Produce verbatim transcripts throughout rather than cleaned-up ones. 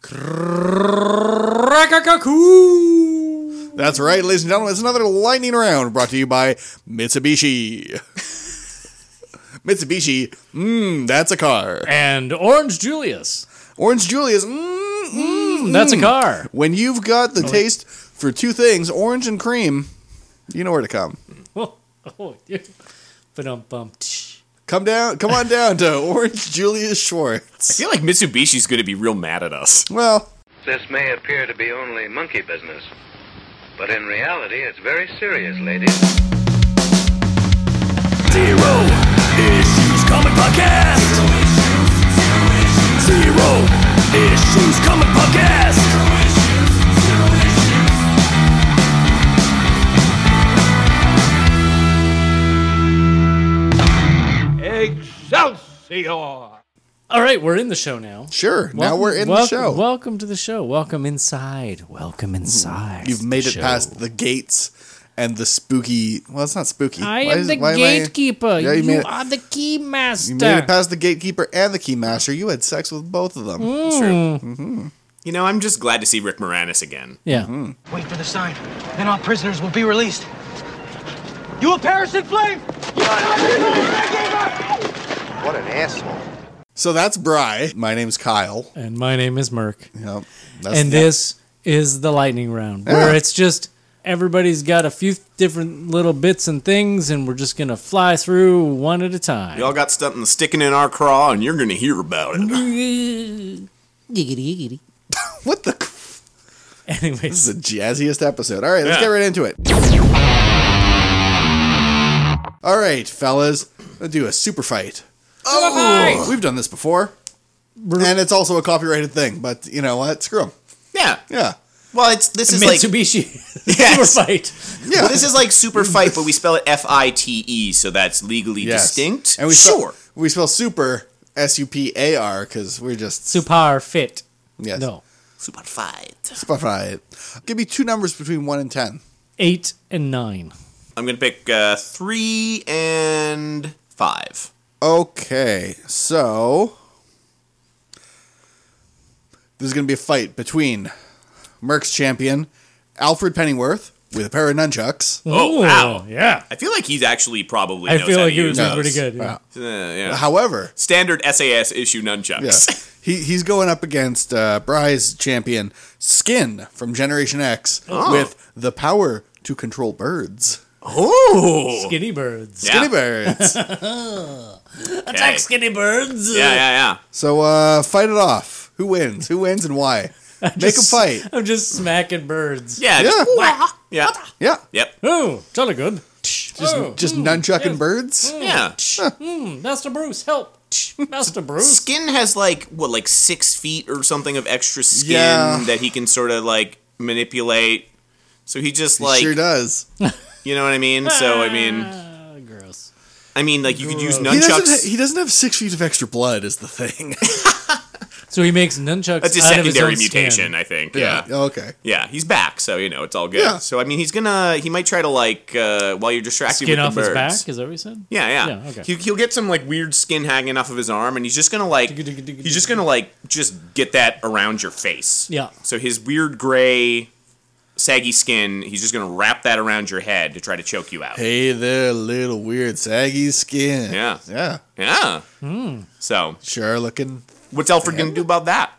Krakakaku. That's right, ladies and gentlemen. It's another lightning round brought to you by Mitsubishi. Mitsubishi, mmm, that's a car. And Orange Julius. Orange Julius, mmm, mmm, that's a car. When you've got the oh, taste for two things, orange and cream, you know where to come. Oh, oh yeah. Ba-dum-bum. Come down, come on down to Orange Julius Schwartz. I feel like Mitsubishi's going to be real mad at us. Well, this may appear to be only monkey business, but in reality, it's very serious, ladies. Zero Issues Comic Podcast. Zero Issues Comic Podcast. Excelsior! All right, we're in the show now. Sure, welcome, now we're in welcome, the show. Welcome to the show. Welcome inside. Welcome inside. You've made it show. past the gates and the spooky. Well, it's not spooky. I why am is, the why gatekeeper. Am I, yeah, you, you made it, are the key master. You made it past the gatekeeper and the key master. You had sex with both of them. Mm. That's true. Mm-hmm. You know, I'm just glad to see Rick Moranis again. Yeah. Mm-hmm. Wait for the sign. Then our prisoners will be released. You will perish in flames! What an asshole. So that's Bry. My name's Kyle. And my name is Merc. Yep. That's and the, this is the lightning round, yeah. where it's just everybody's got a few different little bits and things, and we're just going to fly through one at a time. We all got something sticking in our craw, and you're going to hear about it. Giggity, giggity. What the? Anyways. This is the jazziest episode. All right, let's yeah. get right into it. All right, fellas. Let's do a super fight. Oh, we've done this before. And it's also a copyrighted thing, but you know what? Screw them. Yeah. Yeah. Well, it's this is Mitsubishi. like yes. Super fight. Yeah. Well, this is like super fight, but we spell it F I T E, so that's legally Yes. distinct. And we sure. Spell, we spell super S U P A R because we're just Super fit. yes. No. Super fight. Super fight. Give me two numbers between one and ten. Eight and nine. I'm going to pick uh, three and five. Okay, so this is going to be a fight between Merc's champion, Alfred Pennyworth, with a pair of nunchucks. Oh, Ooh, wow. Yeah. I feel like he's actually probably I knows feel how like to he use was doing those. pretty good. Yeah. Wow. Uh, yeah. However, Standard S A S issue nunchucks. yeah, he he's going up against uh, Bry's champion, Skin from Generation X, Oh. with the power to control birds. Oh. Skinny birds. Yeah. Skinny birds. Attack skinny birds. Yeah, yeah, yeah. So uh, fight it off. Who wins? Who wins and why? Make them Just- fight. I'm just smacking birds. Yeah. Yeah. just whack. Yeah. Yeah. Yep. Oh, jolly good. Just, oh, just mm, nunchucking yes. birds? Yeah. Mm, Master Bruce, help. Master Bruce. Skin has like what, like six feet or something of extra skin Yeah. that he can sort of like manipulate. So he just He like, sure does. you know what I mean? So I mean, Ah, gross. I mean, like you could use He doesn't, nunchucks. ha- he doesn't have six feet of extra blood is the thing. So he makes nunchucks That's a out of his secondary own mutation, skin. I think. Yeah. Oh, okay. Yeah, he's back, so you know it's all good. Yeah. So I mean, he's gonna he might try to like uh, while you're distracted Skin with off the his birds. back? Is that what he said? Yeah, yeah. Yeah, okay. He, he'll get some like weird skin hanging off of his arm, and he's just gonna like he's just gonna like just get that around your face. Yeah. So his weird gray, saggy skin, he's just gonna wrap that around your head to try to choke you out. Hey there, little weird saggy skin. Yeah. Yeah. Yeah. Hmm. So Sure looking. what's Alfred gonna do about that?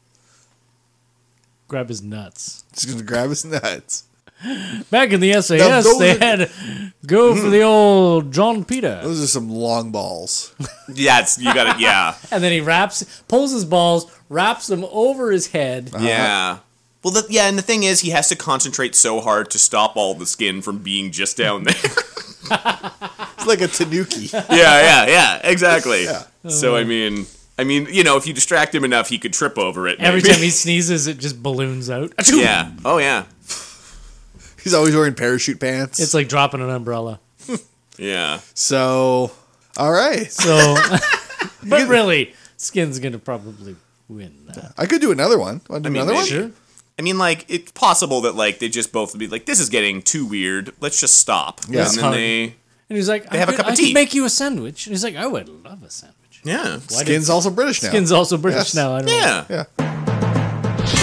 Grab his nuts. Just gonna grab his nuts. Back in the S A Now, S, those they are- had go for the old John Peter. Those are some long balls. Yeah, it's, you got it. Yeah. And then he wraps, pulls his balls, wraps them over his head. Yeah. Well, the, yeah, and the thing is, he has to concentrate so hard to stop all the skin from being just down there. It's like a tanuki. yeah, yeah, yeah, exactly. Yeah. So I mean, I mean, you know, if you distract him enough, he could trip over it. Every maybe. time he sneezes, it just balloons out. Yeah. Oh yeah. He's always wearing parachute pants. It's like dropping an umbrella. Yeah. So, all right. So, but really, Skin's gonna probably win that. I could do another one. Want to do I mean, another one? maybe. Sure. I mean, like, it's possible that like they just both be like, "This is getting too weird. Let's just stop." Yeah. And then hard. they. And he's like, They I have a could, cup of I tea. could make you a sandwich. And he's like, I would love a sandwich. Yeah. Why did- Skin's also British now. Skin's also British Yes. now. I don't know. Yeah. Yeah.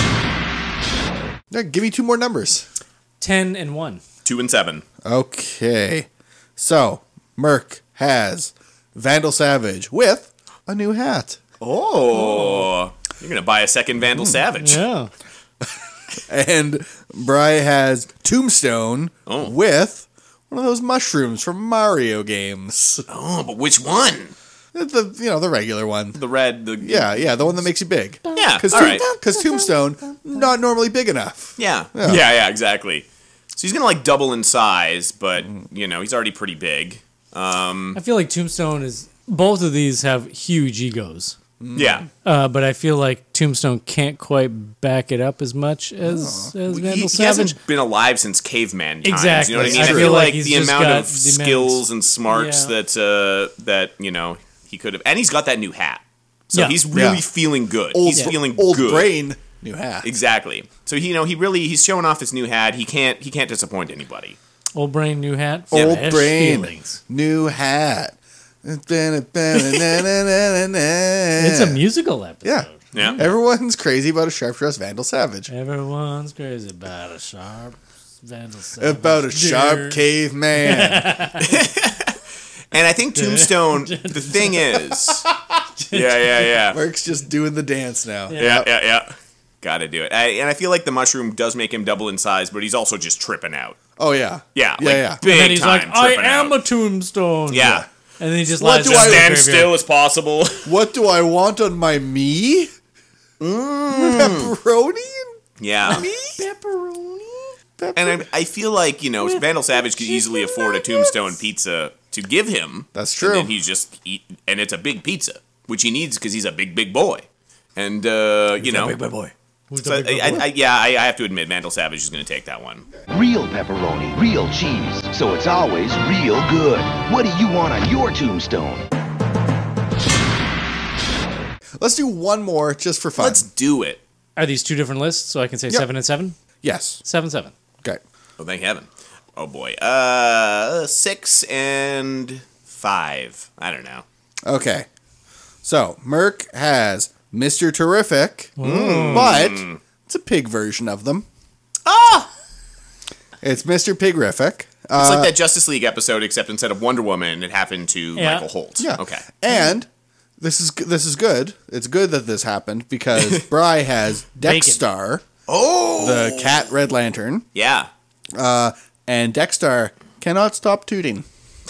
Yeah, give me two more numbers. ten and one. Two and seven. Okay. So, Merc has Vandal Savage with a new hat. Oh. You're going to buy a second Vandal Savage. Yeah. And Bry has Tombstone Oh. with one of those mushrooms from Mario games. Oh, but which one? The you know the regular one. The red, the... Yeah, yeah, the one that makes you big. Yeah, Because all right. Tombstone not normally big enough. Yeah. Yeah. yeah, yeah, exactly. So he's going to, like, double in size, but, you know, he's already pretty big. Um, I feel like Tombstone is. Both of these have huge egos. yeah. Uh, but I feel like Tombstone can't quite back it up as much as, as He, Vandal he Savage. hasn't been alive since caveman times. Exactly. You know what I mean? That's I true. feel like, Like he's the just amount got of the immense- skills and smarts Yeah. that, uh, that, you know, he could have... And he's got that new hat. So Yeah. he's really Yeah. feeling good. Old, he's feeling old good. brain, new hat. Exactly. So, he, you know, he really... He's showing off his new hat. He can't, he can't disappoint anybody. Old brain, new hat. Old Fresh brain, feelings. new hat. It's It's a musical episode. Yeah. Yeah. Everyone's crazy about a sharp dressed Vandal Savage. Everyone's crazy about a sharp Vandal Savage. About a Dear. sharp caveman. And I think Tombstone, the thing is... Yeah, yeah, yeah. Mark's just doing the dance now. Yeah, yeah, yeah. Gotta do it. I, and I feel like the mushroom does make him double in size, but he's also just tripping out. Oh yeah. Yeah, Yeah, like yeah. big And then he's time like, I tripping am out. a tombstone. Yeah. And then he just What lies do down I- in the Stand graveyard. still as possible. What do I want on my me? Mm. Pepperoni? Yeah. Pepperoni? Pepper- And I, I feel like, you know, Vandal Savage could easily afford a Tombstone pizza to give him. That's true. And then he's just eat, and it's a big pizza, which he needs because he's a big, big boy. And, uh, you know. boy. Who's So the big I, boy? I, I, yeah, I, I have to admit, Vandal Savage is going to take that one. Real pepperoni, real cheese, so it's always real good. What do you want on your tombstone? Let's do one more just for fun. Let's do it. Are these two different lists? So I can say Yep. seven and seven? Yes. Seven, seven. Okay. Oh, thank heaven. Oh, boy. Uh, six and five. I don't know. Okay. So, Merc has Mister Terrific, but it's a pig version of them. Ah! It's Mister Pigrific. It's Uh, like that Justice League episode, except instead of Wonder Woman, it happened to Yeah. Michael Holt. Yeah. Okay. And this is this is good. It's good that this happened because Bry has Dexstar, Oh! the cat Red Lantern, Yeah. uh, and Dexstar cannot stop tooting.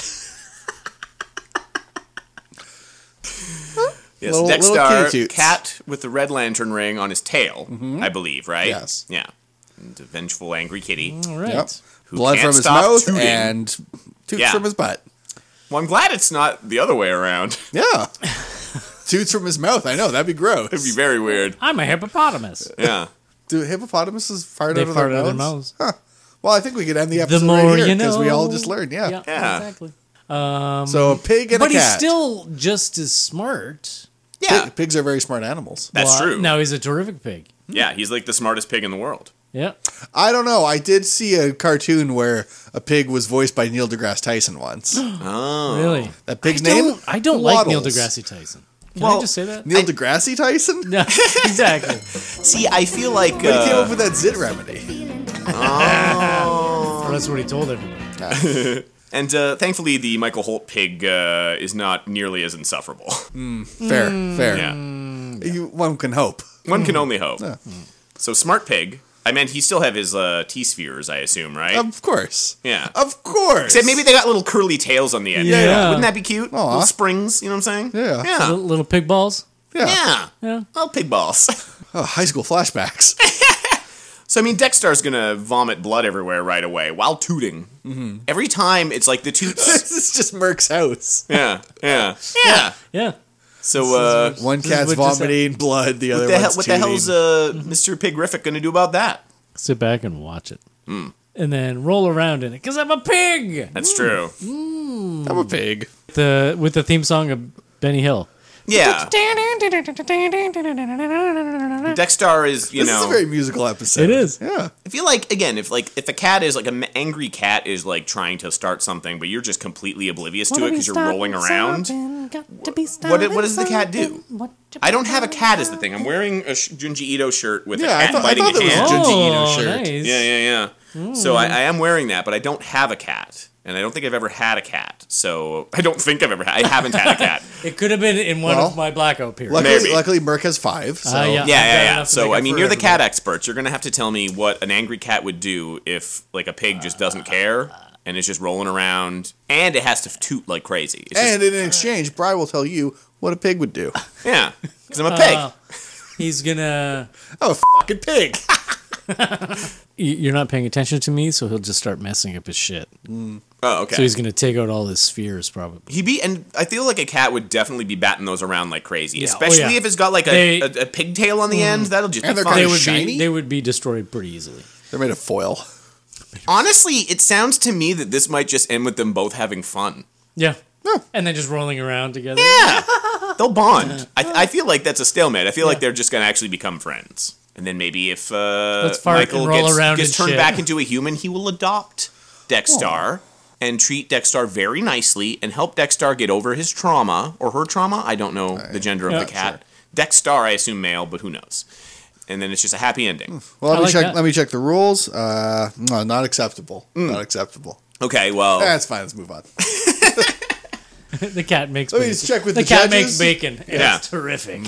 Yes, Little- little Dexstar, kitty toots. cat with the Red Lantern ring on his tail, I believe, right? Yes. Yeah. And a vengeful, angry kitty. All right. Yep. Who Blood can't from his stop mouth tooting. and toots Yeah. from his butt. Well, I'm glad it's not the other way around. Yeah. Toots from his mouth. I know. That'd be gross. It'd be very weird. I'm a hippopotamus. Yeah. Do hippopotamuses fart They out of fart their out of their mouths? mouths. Huh. Well, I think we could end the The episode more right here you because we all know. just learned. Yeah. Yeah, Yeah. exactly. Um, So a pig and but a he's cat. still just as smart. Yeah. Pig- pigs are very smart animals. That's Well, true. Now he's a terrific pig. Yeah, he's like the smartest pig in the world. Yeah. I don't know. I did see a cartoon where a pig was voiced by Neil deGrasse Tyson once. Oh. Really? That pig's I don't, name? I don't like Neil Waddles. deGrasse Tyson. Can Well, I just say that? Neil deGrasse Tyson? No, exactly. See, I feel like. But he came Uh, up with that zit remedy. oh. That's what he told everyone. And uh, thankfully, the Michael Holt pig uh, is not nearly as insufferable. Fair, fair. Yeah. You, one can hope. One can only hope. Yeah. So, Smart Pig. I meant he still have his uh, T-spheres, I assume, right? Of course. yeah. Of course. Except maybe they got little curly tails on the end. Yeah. Wouldn't that be cute? Aw. Little springs, you know what I'm saying? Yeah. Yeah. Little, little pig balls. Yeah. Yeah. Yeah. Little pig balls. Oh, high school flashbacks. So, I mean, Dexstar's gonna vomit blood everywhere right away while tooting. Mm-hmm. Every time, it's like the toots. This is just Merc's house. yeah, yeah, yeah. Yeah. So, uh, One This is cat's what just vomiting blood, the other what the, hell, one's what the hell's tooting. uh, Mister Pigrific gonna do about that? Sit back and watch it. And then roll around in it because I'm a pig. That's true. I'm a pig. The with the theme song of Benny Hill. Yeah. Dexstar is, you This know. is a very musical episode. It is. Yeah. I feel like, again, if like if a cat is like an angry cat is like trying to start something, but you're just completely oblivious to it because you're rolling around. What what does the cat do? I don't have a cat is the thing. I'm wearing a Junji Ito shirt with Yeah, a I cat thought- I biting thought a that was a hand. Junji Ito Oh, shirt. nice. Yeah, yeah, yeah. So I, I am wearing that, but I don't have a cat. And I don't think I've ever had a cat. So I don't think I've ever had I haven't had a cat. It could have been in one Well, of my blackout periods. Luckily, Maybe. luckily, Merc has five. So Ah, yeah. Yeah, I've got yeah, yeah. enough to So make I up mean, for you're the cat everybody. experts. You're gonna have to tell me what an angry cat would do if like a pig just doesn't care and is just rolling around, and it has to toot like crazy. It's just- and in exchange, Bri will tell you what a pig would do. yeah, because I'm a pig. Uh, he's gonna. Oh, fucking pig! y- You're not paying attention to me, so he'll just start messing up his shit. oh, okay. So he's gonna take out all his spheres, probably. He be and I feel like a cat would definitely be batting those around like crazy, Yeah, oh, especially yeah. if it's got like a, They- a, a pigtail on the end. That'll just And be they're fun. kinda They would shiny? be. They would be destroyed pretty easily. They're made of foil. Honestly, it sounds to me that this might just end with them both having fun. Yeah. Yeah. And then just rolling around together. Yeah, they'll bond. I, I feel like that's a stalemate. I feel like they're just gonna actually become friends. And then maybe if uh, Let's fart Michael and roll gets, around gets and turned shit. back into a human, he will adopt Dexstar and treat Dexstar very nicely and help Dexstar get over his trauma or her trauma. I don't know the gender of Yeah, the cat. Dexstar, I assume male, but who knows? And then it's just a happy ending. Well, let I me like check. that. Let me check the rules. Uh, no, not acceptable. Mm. Not acceptable. Okay, well, That's fine. Let's move on. The cat makes. Let me bacon. just check with the the cat judges. makes bacon. and Yeah. It's terrific.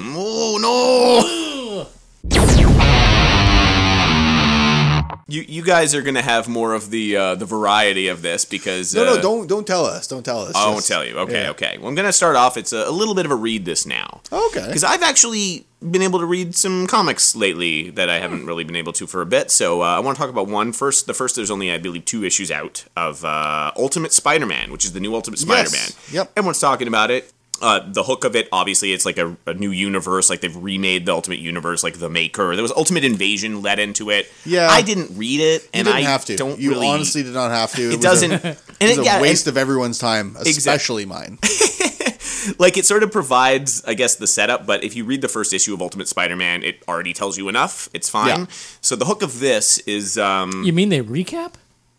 oh no. You, you guys are gonna have more of the uh, the variety of this because No, uh, no, don't don't tell us. Don't tell us. I won't Just- tell you. Okay, yeah. okay. Well, I'm gonna start off. It's a, a little bit of a read this now. Okay. Because I've actually been able to read some comics lately that I haven't really been able to for a bit. So uh, I want to talk about one first. The first, there's only, I believe, two issues out of uh, Ultimate Spider-Man, which is the new Ultimate Spider-Man. Yep. Everyone's talking about it. Uh, the hook of it, obviously, it's like a, a new universe. Like they've remade the Ultimate Universe, like the Maker. There was Ultimate Invasion led into it. Yeah. I didn't read it, You and didn't I have to. don't you really. honestly did not have to. it was doesn't. A, and it was it, a yeah, and- waste of everyone's time, especially mine. like it sort of provides, I guess, the setup, but if you read the first issue of Ultimate Spider-Man, it already tells you enough. It's fine. Yeah. So the hook of this is um You mean they recap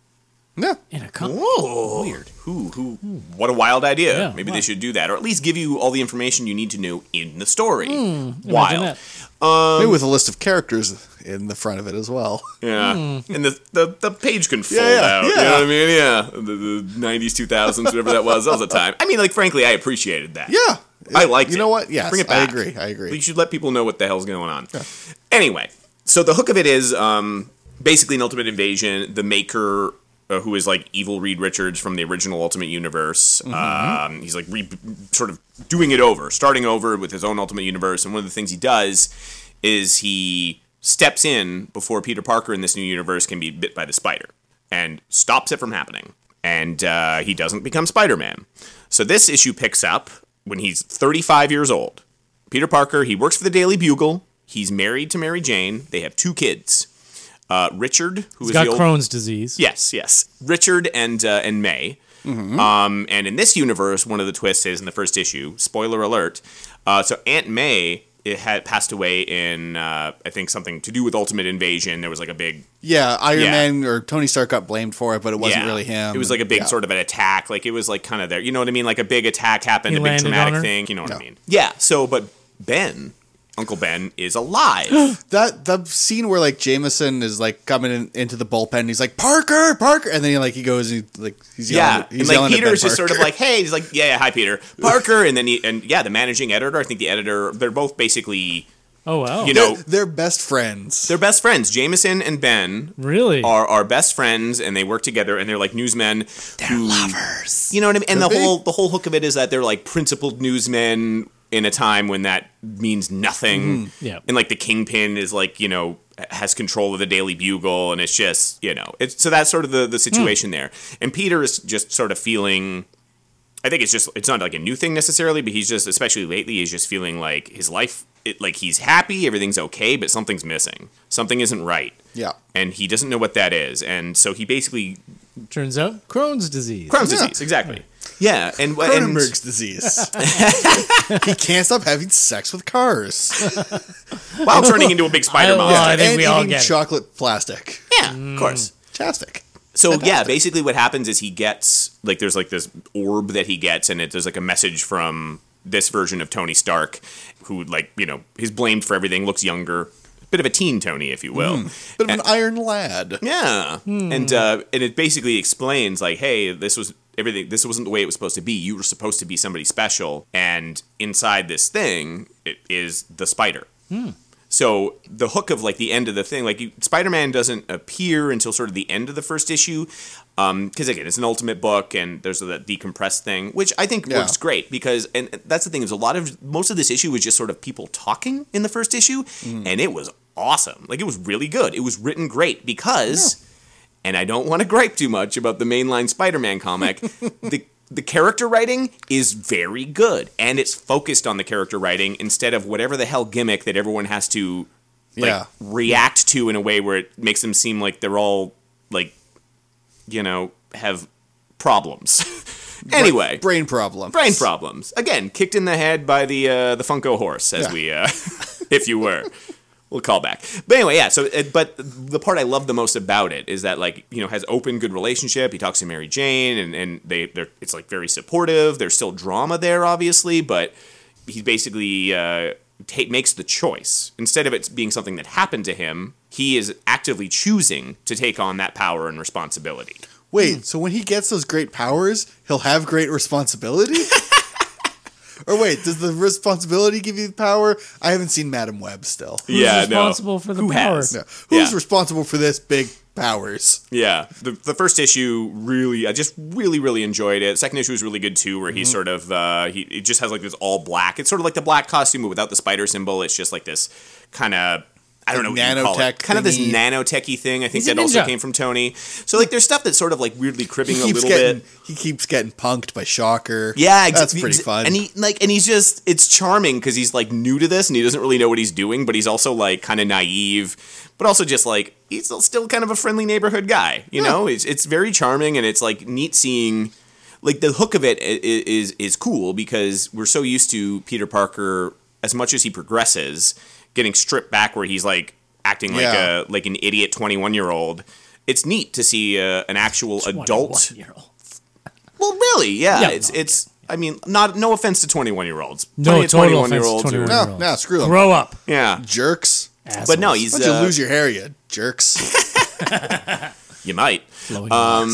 Yeah. in a com- whoa, Weird. Who who what a wild idea. Yeah, Maybe wow. they should do that, or at least give you all the information you need to know in the story. Imagine Wild. that. Maybe with a list of characters in the front of it as well. Yeah. And the, the the page can fold Yeah, yeah, out. You yeah. know what I mean? Yeah. The, the nineties, two thousands, whatever that was, that was a time. I mean, like, frankly, I appreciated that. Yeah. I liked it. You know what? Yes, Bring it I back. agree. I agree. You should let people know what the hell's going on. Anyway, so the hook of it is um, basically an Ultimate Invasion. The Maker, uh, who is like evil Reed Richards from the original Ultimate Universe, um, he's like re- sort of doing it over, starting over with his own Ultimate Universe. And one of the things he does is he steps in before Peter Parker in this new universe can be bit by the spider and stops it from happening. And uh, he doesn't become Spider-Man. So this issue picks up when he's thirty-five years old. Peter Parker, he works for the Daily Bugle. He's married to Mary Jane. They have two kids. Uh, Richard, who He's is got the old... Crohn's disease. Yes, yes. Richard and uh, and May. Um, and in this universe, one of the twists is in the first issue, spoiler alert, uh, so Aunt May it had passed away in, uh, I think, something to do with Ultimate Invasion. There was like a big... Yeah, Iron Yeah. Man or Tony Stark got blamed for it, but it wasn't yeah, really him. It was like a big Yeah. sort of an attack. Like it was like kind of there. You know what I mean? Like a big attack happened, He a big landed on traumatic her? thing. You know what I No. mean? Yeah. So, but Ben, Uncle Ben, is alive. That the scene where like Jameson is like coming in, into the bullpen, he's like Parker, Parker, and then he, like he goes and he, like he's yelling, Yeah, he's and like yelling at Ben Peter's just sort of Parker. like, hey, he's like, yeah, yeah, hi Peter, Parker, and then he and yeah, the managing editor. I think the editor. They're both basically, Oh wow. you know, they're, they're best friends. they're best friends. Jameson and Ben really? are are best friends, and they work together, and they're like newsmen. They're lovers. You know what I mean? And Could the be. whole the whole hook of it is that they're like principled newsmen in a time when that means nothing. Yeah. And like the Kingpin is like, you know, has control of the Daily Bugle, and it's just, you know, it's so that's sort of the the situation there. And Peter is just sort of feeling. I think it's just it's not like a new thing necessarily, but he's just, especially lately, he's just feeling like his life, it, like he's happy, everything's okay, but something's missing. Something isn't right. Yeah. And he doesn't know what that is. And so he basically Turns out Crohn's disease. Crohn's Yeah. disease, exactly. Yeah, and Cronenberg's disease. He can't stop having sex with cars. While turning into a big spider I- monster. I think and we all eating get it. chocolate plastic. Yeah, of course. Fantastic. So Fantastic. yeah, basically what happens is he gets like there's like this orb that he gets, and it, there's like a message from this version of Tony Stark, who like you know he's blamed for everything, looks younger, bit of a teen Tony, if you will, Mm, bit of an iron lad. yeah, and uh, and it basically explains like, hey, this was everything. This wasn't the way it was supposed to be. You were supposed to be somebody special, and inside this thing, it is the spider. So the hook of like the end of the thing, like you, Spider-Man doesn't appear until sort of the end of the first issue, because again, it's an Ultimate book, and there's that decompressed thing, which I think Yeah. works great because, and that's the thing is a lot of most of this issue was just sort of people talking in the first issue, and it was awesome. Like it was really good. It was written great because, and I don't want to gripe too much about the mainline Spider-Man comic, the the character writing is very good, and it's focused on the character writing instead of whatever the hell gimmick that everyone has to like Yeah. react to in a way where it makes them seem like they're all like, you know, have problems. Anyway, Brain problems. brain problems. Again, kicked in the head by the uh, the Funko horse, as Yeah. we, uh, if you were. We'll call back. But anyway, yeah, so, it, but the part I love the most about it is that, like, you know, has open, good relationship. He talks to Mary Jane, and, and they, they're, it's, like, very supportive. There's still drama there, obviously, but he basically uh, ta- makes the choice. Instead of it being something that happened to him, he is actively choosing to take on that power and responsibility. Wait, so when he gets those great powers, he'll have great responsibility? Or wait, does the responsibility give you the power? I haven't seen Madam Web still. Who's Yeah, no. responsible for the Who power? has? Yeah. Who's Yeah. responsible for this big powers? Yeah, the the first issue really, I just really really enjoyed it. Second issue was really good too, where he sort of uh, he it just has like this all black. It's sort of like the black costume, but without the spider symbol. It's just like this kind of. I don't know what you call it. Nanotech Kind of this thingy. nanotechy thing. I think He's a that also ninja. came from Tony. So like, there's stuff that's sort of like weirdly cribbing He a keeps little getting bit. he keeps getting punked by Shocker. Yeah, exa- that's pretty exa- fun. And he like, and he's just it's charming because he's like new to this and he doesn't really know what he's doing, but he's also like kind of naive, but also just like he's still- still kind of a friendly neighborhood guy. You know, it's it's very charming and it's like neat seeing. Like the hook of it i- i- is is cool because we're so used to Peter Parker as much as he progresses, getting stripped back where he's like acting like Yeah. a like an idiot twenty-one year old. It's neat to see uh, an actual adult. twenty-one-year-old. Well, really, yeah. Yeah, it's no, it's. I mean, not no offense to twenty-one year olds. No total offense to twenty-one. no, no, screw them. Grow up, Yeah, Jerks. but no, assholes. he's. Why don't you Uh, lose your hair, you jerks? you might. Flowing Um,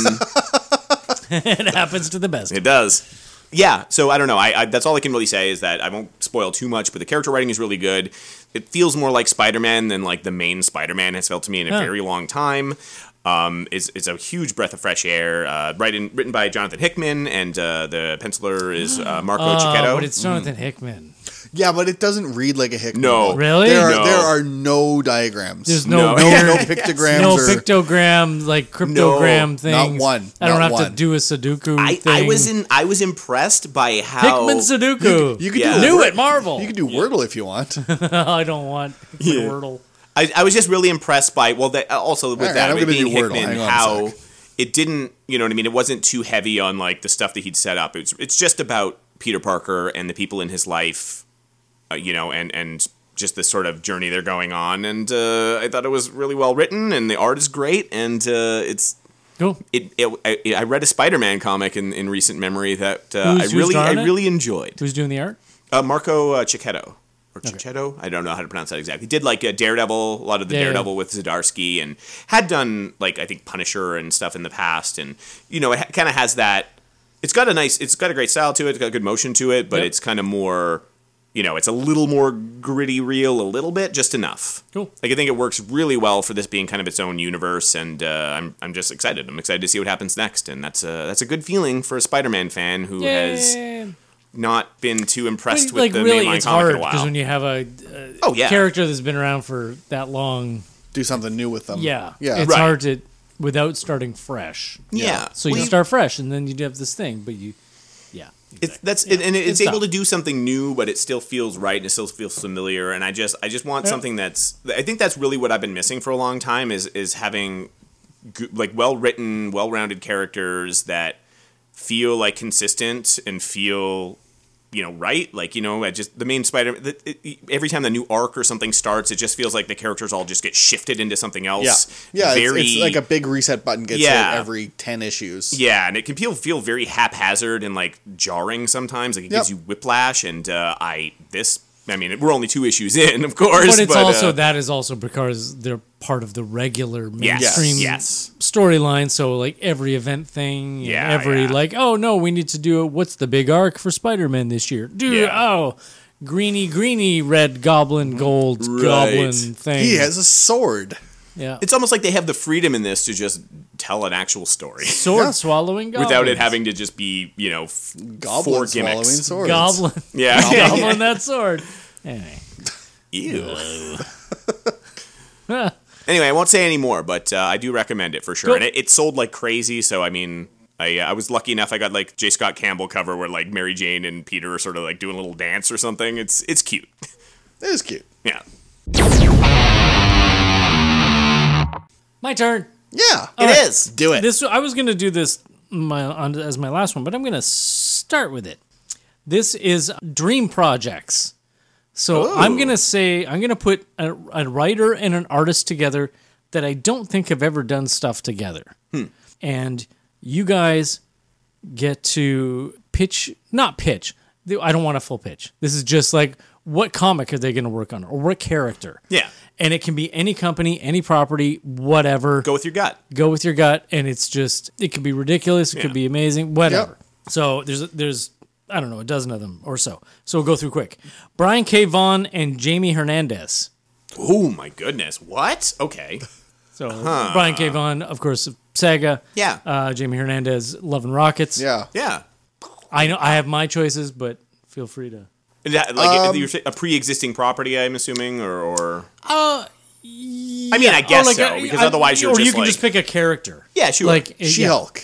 it happens to the best. It does. Yeah, so I don't know. I, I that's all I can really say is that I won't spoil too much, but the character writing is really good. It feels more like Spider-Man than like the main Spider-Man has felt to me in a Huh. very long time. Um, it's, it's a huge breath of fresh air. Uh, written written by Jonathan Hickman, and uh, the penciler is uh, Marco Uh, Cicchetto. but it's Jonathan Hickman. Yeah, but it doesn't read like a Hickman. No. book. Really? There are, No. there are no diagrams. There's no No. no, no pictograms. no or, pictogram like cryptogram No, things. not one, I don't not have to one. do a Sudoku I, thing. I was in I was impressed by how Hickman Sudoku. You could Yeah. do Knew Word- it, Marvel. You can do Wordle if you want. I don't want Hickman Yeah. Wordle. I, I was just really impressed by well that also with All right, that I'm with gonna being do Wordle. Hickman Hang on a how sec. it didn't you know what I mean it wasn't too heavy on like the stuff that he'd set up it's it's just about Peter Parker and the people in his life uh, you know and and just this sort of journey they're going on and uh, I thought it was really well written and the art is great and uh, it's Cool. it, it I, I read a Spider-Man comic in, in recent memory that uh, Who's- I who's really I drawing it? really enjoyed Who's doing the art? uh, Marco uh, Cicchetto. Or Cicchetto? I don't know how to pronounce that exactly. He did like a Daredevil, a lot of the Yeah, Daredevil with Zdarsky, and had done like I think Punisher and stuff in the past. And you know, it ha- kind of has that. It's got a nice, it's got a great style to it. It's got a good motion to it, but Yep. it's kind of more, you know, it's a little more gritty, real, a little bit, just enough. Cool. Like I think it works really well for this being kind of its own universe, and uh, I'm I'm just excited. I'm excited to see what happens next, and that's a that's a good feeling for a Spider-Man fan who has Yeah. not been too impressed But, with like the really, mainline it's comic hard in a while. because when you have a, a Oh, yeah. character that's been around for that long, Do something new with them. yeah, Yeah. it's Right. hard to without starting fresh. yeah. So Well, you start fresh, and then you have this thing, but you, yeah, It's that's Yeah, and it's, it's able tough. to do something new, but it still feels right and it still feels familiar. And I just I just want Yeah. something that's I think that's really what I've been missing for a long time is is having go- like well written, well rounded characters that feel like consistent and feel, you know, right. Like, you know, I just the main Spider. The, it, every time the new arc or something starts, it just feels like the characters all just get shifted into something else. Yeah, yeah. very, it's, it's like a big reset button gets Yeah. hit every ten issues. Yeah, and it can feel feel very haphazard and like jarring sometimes. Like it Yep. gives you whiplash, and uh, I this. I mean, we're only two issues in, of course. But it's also uh, that is also because they're part of the regular Yes, mainstream yes. storyline. So like every event thing, and Yeah, every yeah. like, oh no, we need to do it. What's the big arc for Spider-Man this year? Dude, Yeah. oh, greeny, greeny, red goblin, gold Right. goblin thing. He has a sword. yeah, It's almost like they have the freedom in this to just tell an actual story sword swallowing goblins. without it having to just be, you know, f- Goblin four swallowing gimmicks. swords. goblin, Yeah. goblin that sword. Anyway. Ew. Anyway, I won't say any more, but uh, I do recommend it for sure. Cool. And it, it sold like crazy, so I mean, I uh, I was lucky enough. I got like J. Scott Campbell cover where like Mary Jane and Peter are sort of like doing a little dance or something. It's it's cute. It is cute. Yeah. My turn. Yeah, All it right. is. Do it. This I was gonna do this my on, as my last one, but I'm gonna start with it. This is Dream Projects. So I'm gonna say I'm gonna put a, a writer and an artist together that I don't think have ever done stuff together, and you guys get to pitch, not pitch. I don't want a full pitch. This is just like what comic are they gonna work on or what character? Yeah. And it can be any company, any property, whatever. Go with your gut. Go with your gut, and it's just it could be ridiculous, it Yeah. could be amazing, whatever. Yep. So there's there's I don't know a dozen of them or so. So we'll go through quick. Brian K. Vaughan and Jamie Hernandez. Oh my goodness. What? Okay. So Brian K. Vaughan, of course, Saga. Yeah. Uh, Jamie Hernandez, Love and Rockets. Yeah. Yeah. I know I have my choices, but feel free to. Is that, like Um, you're saying a pre-existing property, I'm assuming, or, or Uh, I mean, I guess so, because otherwise you're or just you can like, just pick a character. yeah, sure, Like She-Hulk.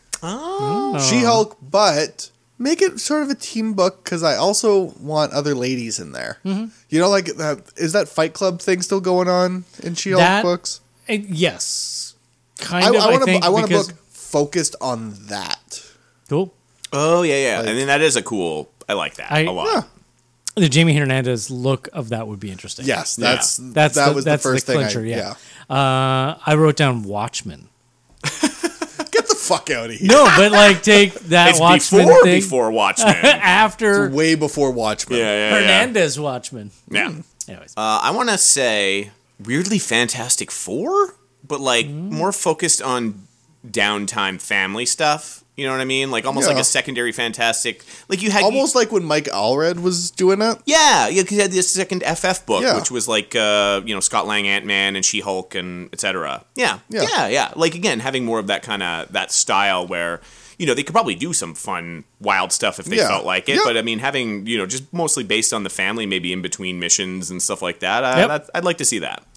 oh, She-Hulk, but make it sort of a team book because I also want other ladies in there. Mm-hmm. You know, like that. Is that Fight Club thing still going on in She-Hulk That- books? Yeah. Uh, yes. Kind I, of. I want think, a, I want a because- book focused on that. Cool. oh yeah, yeah. Like- I mean, that is a cool. I like that I- a lot. Yeah. The Jamie Hernandez look of that would be interesting. Yes, that's That's that the, was that's the first the clincher, thing. I, yeah. Uh, I wrote down Watchmen. Get the fuck out of here. No, but like take that It's Watchmen before thing before Watchmen. after Way before Watchmen. yeah, yeah, yeah. Hernandez Watchmen. Yeah. Anyways, Uh, I want to say weirdly Fantastic Four, but like Mm. more focused on downtime family stuff. You know what I mean? Like almost Yeah. like a secondary Fantastic. Like you had Almost like when Mike Allred was doing it. Yeah, yeah, because you had this second F F book, Yeah. which was like, uh, you know, Scott Lang Ant Man and She Hulk and et cetera. Yeah, Yeah. yeah, yeah. Like again, having more of that kind of that style where you know they could probably do some fun, wild stuff if they Yeah. felt like it. Yep. But I mean, having you know just mostly based on the family, maybe in between missions and stuff like that. Uh, Yep. that I'd like to see that.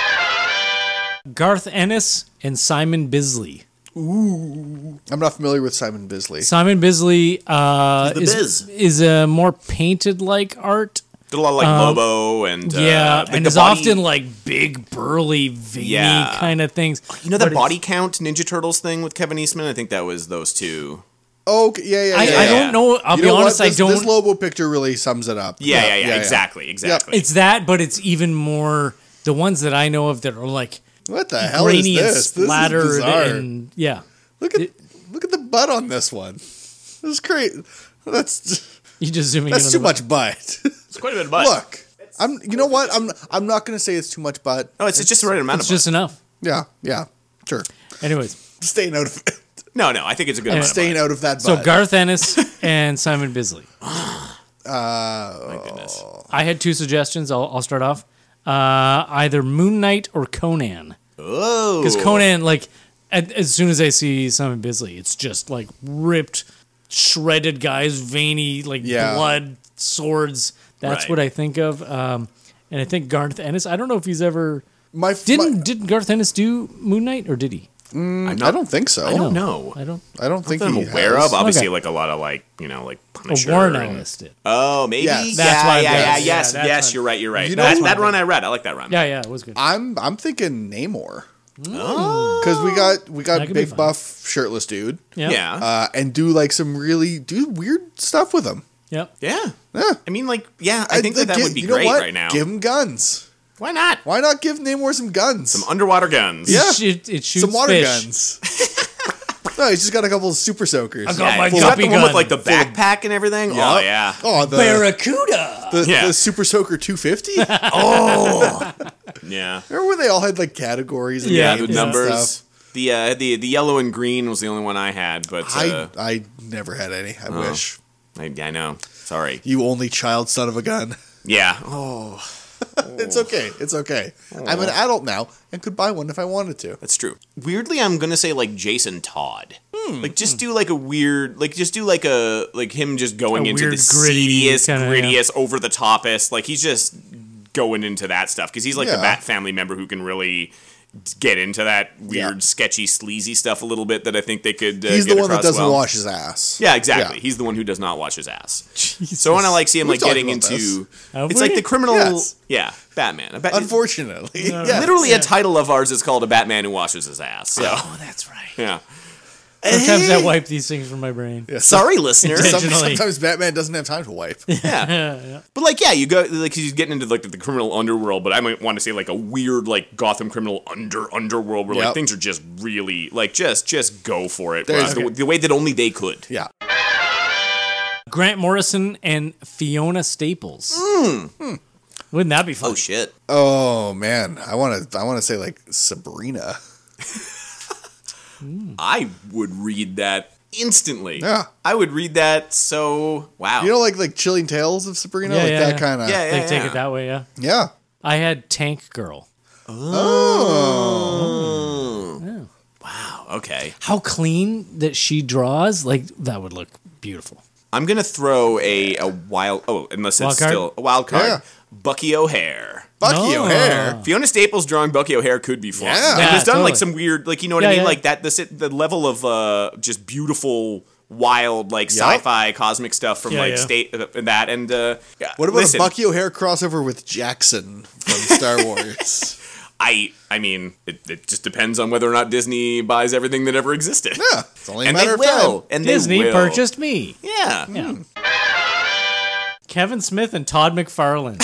Garth Ennis and Simon Bisley. I'm not familiar with Simon Bisley. Simon Bisley uh, He's the is Biz. is a more painted like art. Did a lot of like Lobo and uh, Um, yeah, like and the is body- often like big, burly, veiny Yeah. kind of things. you know that But it's- body count Ninja Turtles thing with Kevin Eastman. I think that was those two. Okay, yeah, yeah, I, yeah. I yeah. don't know. I'll You be know what? honest. This, I don't. This Lobo picture really sums it up. Yeah, yeah, yeah, exactly, exactly. It's that, but it's even more the ones that I know of that are like What the hell is grainy and this? This is splattered bizarre. and yeah. Look at look at the butt on this one. This is great. That's You just zooming that's in on too the- much butt. It's quite a bit of butt. Look, I'm. You know what? I'm. I'm not going to say it's too much butt. No, it's, it's just the right amount It's of butt. just enough. Yeah, yeah, sure. Anyways, Staying out of it. No, no, I think it's a good Anyway. amount of Staying butt. out of that so butt. Garth Ennis and Simon Bisley. My goodness. I had two suggestions. I'll, I'll start off. Uh, either Moon Knight or Conan. Oh. Because Conan, like, at, as soon as I see Simon Bisley, it's just like ripped, shredded guys, veiny, like Yeah. blood, swords. That's Right. what I think of. Um, and I think Garth Ennis. I don't know if he's ever my didn't my- did Garth Ennis do Moon Knight or did he? I'm I not, don't think so. I don't know. I don't. I don't think That I'm he aware has. of. Obviously, Okay. like a lot of like you know like Oh, Punisher. Warren and- Ellis did. Oh, maybe. Yes. That's yeah, why- yeah, yeah, yes, yes, yeah, that's yes. why- You're right. You're right. You know that what? that run I read. I like that run. Yeah, yeah, it was good. I'm. I'm thinking Namor. Because we got we got That could be big fun. buff shirtless dude, Yep. Yeah. uh, and do like some really do weird stuff with him. Yep. yeah. Yeah, I mean, like, yeah, I think that that gi- would be you know great what? right now. Give him guns. Why not? Why not give Namor some guns? Some underwater guns. Yeah. It, it shoots some water fish. guns. No, he's just got a couple of super soakers. I got my He's got the guppy one with gun. like the backpack and everything. Yeah. Oh yeah. Oh, the Barracuda. the, Yeah. the Super Soaker two fifty. Yeah. Remember when they all had like categories and Yeah, names With yeah. and numbers. stuff? The uh, the the yellow and green was the only one I had, but uh, I I never had any. I wish. I, I know. Sorry. You only child son of a gun. Yeah. Oh, It's okay. It's okay. I'm an adult now and could buy one if I wanted to. that's true. Weirdly, I'm gonna say like Jason Todd. Hmm. Like just do like a weird, like just do like a like him just going A into weird, the gritty seediest, kinda, yeah. grittiest, over the topest. Like he's just going into that stuff because he's like the Yeah. Bat family member who can really get into that weird, Yeah. sketchy, sleazy stuff a little bit that I think they could. Uh, He's get the one that across doesn't well. wash his ass. Yeah, exactly. Yeah. He's the one who does not wash his ass. So when I like see him We've like getting talked about into, Have it's we? like the criminal. Yes. Yeah, Batman. A Bat- Unfortunately. Yeah. literally a title of ours is called "A Batman Who Washes His Ass." So Oh, that's right. yeah. Sometimes I wipe these things from my brain. Sorry, listener. Some- Intentionally. sometimes Batman doesn't have time to wipe. Yeah. But like, yeah, you go like he's getting into like the, the criminal underworld, but I might want to say like a weird like Gotham criminal under underworld where like Yep. things are just really like just just go for it There's- uh, the, the way that only they could. Yeah. Grant Morrison and Fiona Staples. Wouldn't that be fun? Oh shit. Oh man, I want to. I want to say like Sabrina. I would read that instantly. Yeah. I would read that so wow. You know, like like Chilling Tales of Sabrina, Yeah, like yeah, that yeah. kind of. Yeah, yeah. They take it that way, yeah. Yeah. I had Tank Girl. Wow, okay. How clean that she draws, like that would look beautiful. I'm gonna throw a, a wild oh, unless it's Wild card? still a wild card. Yeah. Bucky O'Hare. Bucky Oh. O'Hare. Fiona Staples drawing Bucky O'Hare could be fun. Yeah. Like, Yeah, it's done totally. like some weird, like you know what Yeah, I mean, yeah. like that. The the level of uh, just beautiful, wild, like Yep. sci-fi, cosmic stuff from Yeah, like yeah. state uh, that and uh, yeah. What about Listen, a Bucky O'Hare crossover with Jackson from Star Wars? I I mean, it, it just depends on whether or not Disney buys everything that ever existed. Yeah, it's only a and matter they of will. time. And Disney they will. purchased me. Yeah. Yeah. Kevin Smith and Todd McFarlane.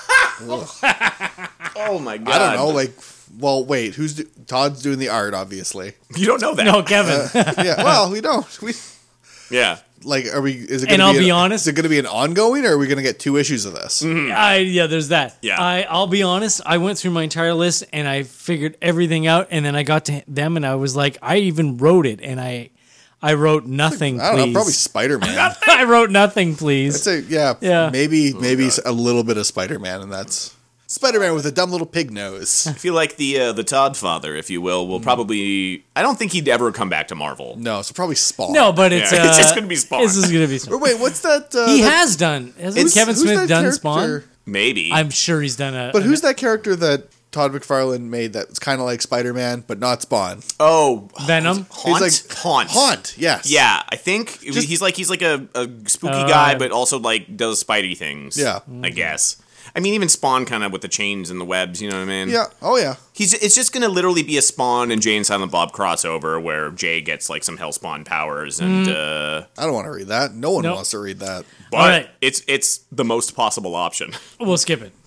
Oh my god. I don't know. Like, well, wait, who's do- Todd's doing the art? Obviously. You don't know that. No, Kevin. Yeah. Well, we don't. We Yeah. like. Are we? Is it? And Gonna I'll be, be an- honest- Is it going to be an ongoing, or are we going to get two issues of this? I, yeah, there's that. Yeah. I, I'll be honest. I went through my entire list and I figured everything out, and then I got to them and I was like, I even wrote it, and I, I wrote nothing. I don't please. know. Probably Spider Man. I wrote nothing, I'd please. say yeah. Yeah. Maybe Oh, maybe a little bit of Spider Man, and that's Spider Man with a dumb little pig nose. I feel like the uh, the Todd father, if you will, will probably. I don't think he'd ever come back to Marvel. No, so probably Spawn. No, but it's Yeah, uh, it's just gonna be Spawn. This is gonna be. Spawn. Or wait, what's that? Uh, He that- has done. Hasn't It's- Kevin who's Smith that done character? Spawn? Maybe. I'm sure he's done a. But an- who's that character that Todd McFarlane made that's kind of like Spider Man, but not Spawn? oh, Venom? Haunt. He's like Haunt. Haunt. Yes. Yeah, I think Just- he's like he's like a, a spooky Uh, guy, but also like does Spidey things. Yeah. I guess. I mean, even Spawn kind of with the chains and the webs. You know what I mean? Yeah. Oh yeah. He's it's just gonna literally be a Spawn and Jay and Silent Bob crossover where Jay gets like some Hellspawn powers and. uh I don't want to read that. No one Nope. wants to read that. But All right. it's it's the most possible option. We'll skip it.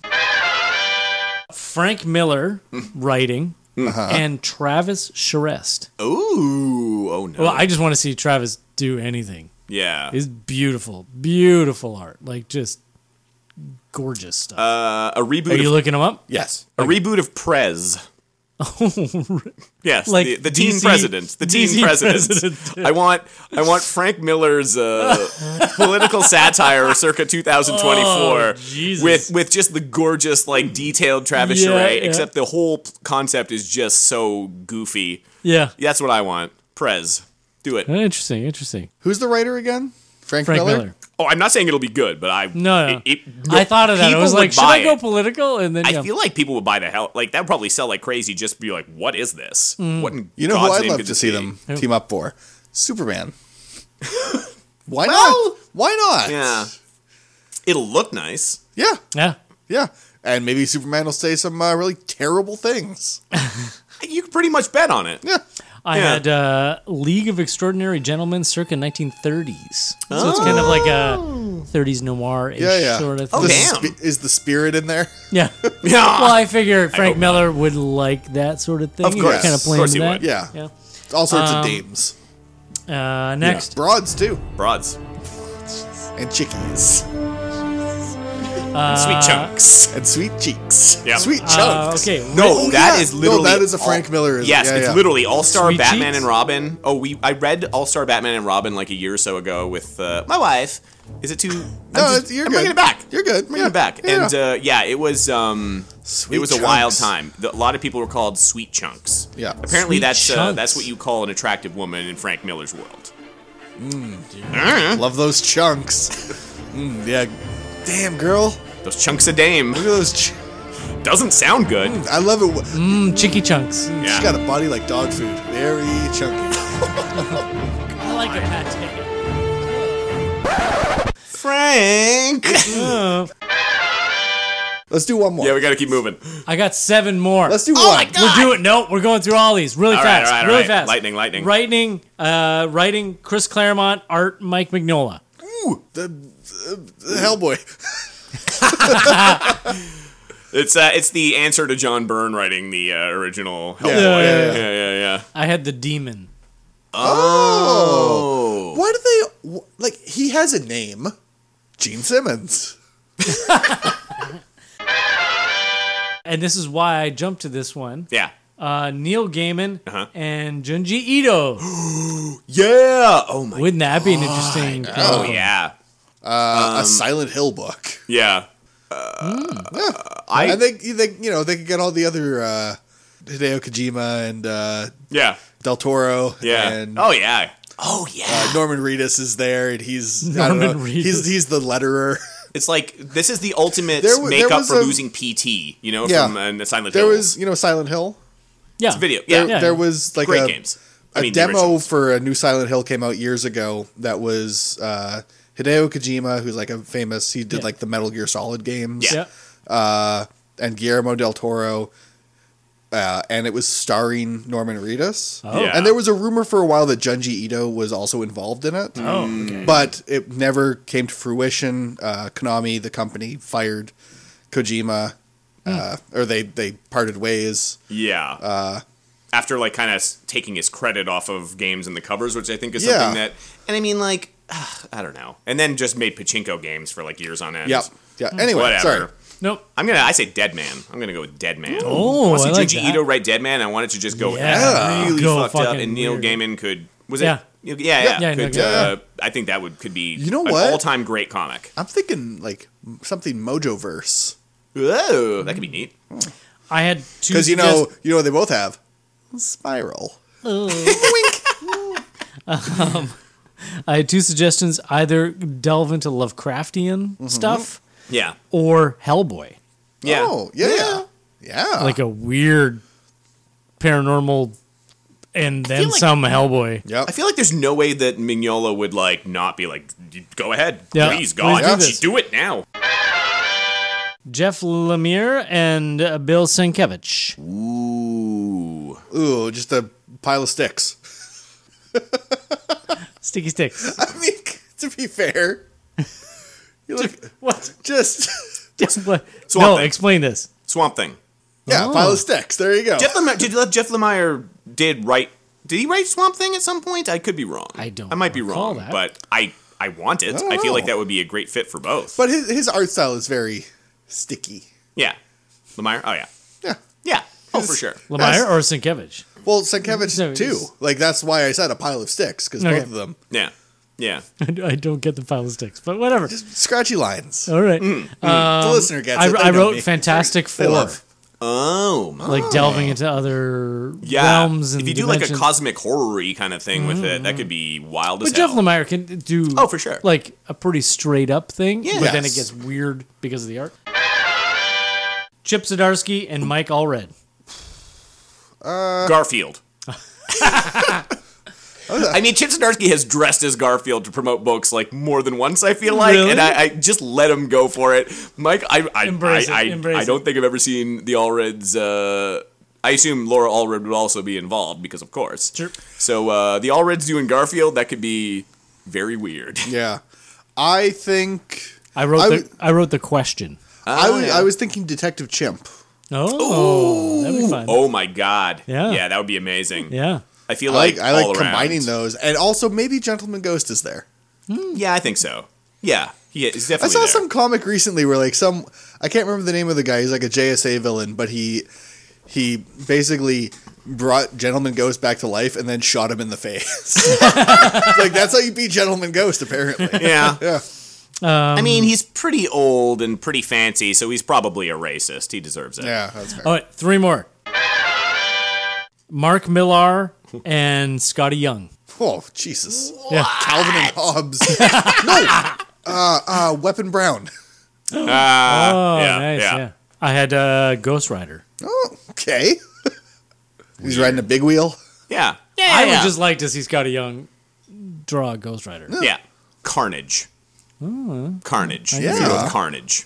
Frank Miller writing Uh-huh. and Travis Charest. Ooh, oh no. Well, I just want to see Travis do anything. yeah. It's beautiful, beautiful art. Like just gorgeous stuff. Uh, a reboot. Are you of, looking them up? Yes. a reboot of Prez. Yes, Like the, the D C teen president. The D C teen president. president. I want I want Frank Miller's uh, political satire circa twenty twenty-four Oh, Jesus. with with just the gorgeous like detailed Travis Yeah, Charest, yeah. except the whole p- concept is just so goofy. Yeah. That's what I want. Prez. Do it. Interesting, interesting. Who's the writer again? Frank, Frank Miller. Miller. Oh, I'm not saying it'll be good, but I No, no. it- it- I thought of that. I people was would like, should buy I go it. political? And then I yeah. feel like people would buy the hell. Like that would probably sell like crazy. Just be like, what is this? Mm. What in You know God's who I'd name love could to this see be? them Who? team up for? Superman. Why Well, not? Why not? Yeah, it'll look nice. Yeah. yeah. Yeah. And maybe Superman will say some uh, really terrible things. You can pretty much bet on it. Yeah. I Yeah. had uh, League of Extraordinary Gentlemen circa nineteen thirties. So it's kind of like a thirties noir-ish Yeah, yeah. sort of Oh, thing. The damn. spi- is the spirit in there? Yeah. Yeah. Well, I figure Frank hope Miller would like that sort of thing. Of course. Kind of Of playing course he that. would. Yeah. Yeah. All sorts Um, of dames. Uh, next. Broads, too. Broads. And chickies. Sweet chunks. And sweet cheeks. Yeah. Sweet Uh, chunks. okay. No, Oh, that yeah. is literally. No, that is a all- Frank Miller. Yes, yeah, it's yeah. literally All Star Sweet Batman Cheeks? and Robin. Oh, we I read All Star Batman and Robin like a year or so ago with uh, my wife. Is it too? No, I'm, it's- you're I'm good. bringing it back. You're good. Bringing Yeah. it back. Yeah. And uh, yeah, it was. Um, Sweet it was a chunks. wild time. The, a lot of people were called sweet chunks. Yeah. Apparently, Sweet that's uh, chunks. that's what you call an attractive woman in Frank Miller's world. Love those chunks. Mm, yeah. Damn, girl. Those chunks of dame Look at those. Ch- doesn't sound good. I love it. Mm, Chicky Chunks. She's Yeah. got a body like dog food. Very chunky. I like a pate. Frank. Let's do one more. Yeah, we got to keep moving. I got seven more. Let's do Oh one. my God. We're doing no. We're going through all these really All right, fast. all right, all really right. fast. Lightning, lightning. Writing. Uh, writing. Chris Claremont. Art. Mike Mignola. Ooh, the, the, the Hellboy. It's uh, it's the answer to John Byrne writing the uh, original Hellboy. Yeah, Yeah, yeah, yeah, yeah. yeah. yeah. I had the Demon. Oh. Why do they wh- like? He has a name, Gene Simmons. And this is why I jumped to this one. Yeah. Uh, Neil Gaiman Uh-huh. and Junji Ito. Yeah. Oh my. Wouldn't that be an interesting? Oh yeah. Uh, a Silent Hill book. Yeah. I think they, you know, they could get all the other uh, Hideo Kojima and uh, Yeah. Del Toro. Yeah. And Oh yeah. Oh yeah. uh, Norman Reedus is there, and he's I don't Norman know, Reedus. he's he's the letterer. It's like this is the ultimate There wa- there makeup was for a- losing P T. You know, Yeah. from uh, the Silent There Hills. was, you know, Silent Hill. Yeah. video. Yeah. There, Yeah. there was like Great a, games. I a mean, the demo originals. for a new Silent Hill came out years ago that was uh, Hideo Kojima, who's like a famous, he did Yeah. like the Metal Gear Solid games. Yeah. Uh, and Guillermo del Toro. Uh, and it was starring Norman Reedus. Oh. Yeah. And there was a rumor for a while that Junji Ito was also involved in it. Oh. Okay. But it never came to fruition. Uh, Konami, the company, fired Kojima, uh, or they, they parted ways. Yeah. Uh, After like kind of taking his credit off of games and the covers, which I think is Yeah. something that, and I mean like, I don't know, and then just made pachinko games for like years on end. Yep. Yeah. Anyway, Whatever. sorry. Nope. I'm gonna. I say Dead Man. I'm gonna go with Dead Man. Oh, I want to I see like Junji that. Ito write Dead Man. I want it to just go Yeah. really Go fucked up, fucking and Neil weird. Gaiman could. Was Yeah. it? Yeah, yeah. Yeah, could, no, uh, I think that would could be. You know an what? all-time great comic. I'm thinking like something Mojoverse. Whoa, that could be neat. I had two. Because you know, suggest- you know what they both have? Spiral. I had two suggestions. Either delve into Lovecraftian stuff Yeah. or Hellboy, Yeah. Oh, yeah. Yeah. Yeah. like a weird paranormal, and then like- some Hellboy. Yep. I feel like there's no way that Mignola would like not be like, go ahead, Yeah, please, please God, do do, this. do it now. Jeff Lemire and uh, Bill Sienkiewicz. Ooh. Ooh, just a pile of sticks. Sticky sticks. I mean, to be fair, you look What? just Just what? Swamp No, Thing. explain this. Swamp Thing. yeah, Oh. a pile of sticks. There you go. Jeff Lemire, did you- Jeff Lemire did write? Did he write Swamp Thing at some point? I could be wrong. I don't I might be recall wrong, that. but I I want it. I don't I, feel like know. that would be a great fit for both. But his his art style is very sticky. yeah, Lemire. Oh yeah, Yeah. yeah. Oh His- for sure. Lemire That's- or Sienkiewicz? Well, Sienkiewicz No, too. he's- Like that's why I said a pile of sticks because Okay. both of them Yeah, yeah. I don't get the pile of sticks, but whatever. just scratchy lines. All right. the listener gets I, it. They I know wrote me. Fantastic They Four, love. Oh, like delving into other yeah. realms and if you do like a dimensions. cosmic horror-y kind of thing with it, that could be wild as But Jeff hell. Lemire can do Oh, for sure. like a pretty straight up thing, Yeah. but then it Yes. gets weird because of the art. Chip Zdarsky and Mike Allred. Garfield. I mean, Chip Zdarsky has dressed as Garfield to promote books like more than once. I feel like, Really? and I, I just let him go for it. Mike, I, I, Embrace I, it, I, embrace I don't it. think I've ever seen the Allreds. Uh, I assume Laura Allred would also be involved because, of course. Sure. So uh, the Allreds doing Garfield, that could be very weird. Yeah. I think I wrote I the would- I wrote the question. I was yeah. I was thinking Detective Chimp. Oh, that'd be fun. Oh my god. Yeah. Yeah, that would be amazing. Yeah. I feel I like like I like all combining around. those, and also maybe Gentleman Ghost is there. Yeah, I think so. Yeah, he is I definitely saw there. some comic recently where like some I can't remember the name of the guy. He's like a J S A villain, but he he basically brought Gentleman Ghost back to life and then shot him in the face. Like that's how you beat Gentleman Ghost, apparently. Yeah. Yeah. I mean, he's pretty old and pretty fancy, so he's probably a racist. He deserves it. Yeah, that's fair. All right, three more. Mark Millar and Scotty Young. Oh, Jesus. Yeah. Calvin and Hobbes. no. Uh, uh, Weapon Brown. Ah, Oh, yeah, nice. yeah. Yeah. I had uh, Ghost Rider. Oh, okay. He's riding a big wheel. Yeah. Yeah, I yeah. would just like to see Scotty Young draw a Ghost Rider. Yeah. Carnage. Carnage. Yeah. Let's go with Carnage.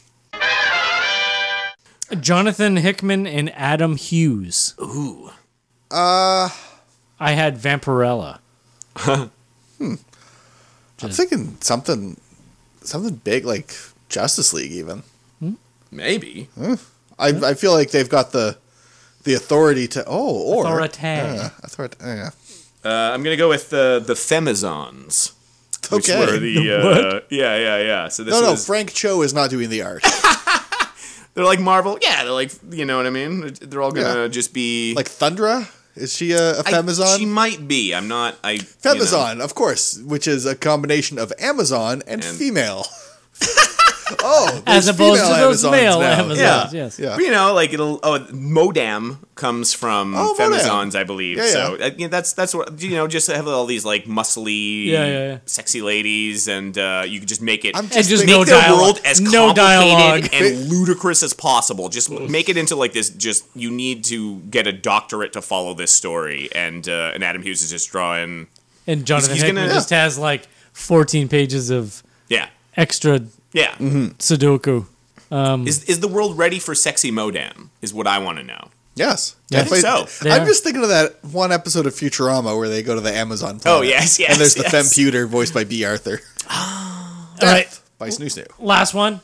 Jonathan Hickman and Adam Hughes. Ooh. Uh, I had Vampirella. I'm thinking something, something big like Justice League. Even Maybe. I, I feel like they've got the, the authority to. Oh, or Authority. Yeah, authority. Yeah. Uh, I'm going to go with uh, the Femizons. Which Okay. were the, uh, yeah, yeah, yeah. So this No, no. was, Frank Cho is not doing the art. they're like Marvel. Yeah, they're like, you know what I mean? They're all going to Yeah. just be. Like Thundra. Is she a, a I- Femizon? She might be. I'm not. I. you know. Femizon, of course, which is a combination of Amazon and, And- female. Oh, As there's opposed to female those Amazons male now. Amazons. Yeah. Yes. Yeah. But, you know, like it'll. Oh, Modam comes from Oh, Modam. Femizons, I believe. Yeah, yeah. So uh, yeah, that's that's what you know. Just have all these like muscly, Yeah, yeah, yeah. sexy ladies, and uh, you can just make it. I'm And just just thinking- no make their dialogue. world as No complicated dialogue. and ludicrous as possible. Just make it into like this. Just you need to get a doctorate to follow this story, and uh, and Adam Hughes is just drawing. And Jonathan He's- he's Hickman gonna- just has like fourteen pages of Yeah, extra yeah. Mm-hmm. Sudoku. Is is the world ready for sexy Modam? Is what I want to know. Yes. I think so. They I'm are. just thinking of that one episode of Futurama where they go to the Amazon planet. Oh, yes, yes, And there's the yes. Femputer voiced by B. Arthur. All right, By Snoo Snoo. last one.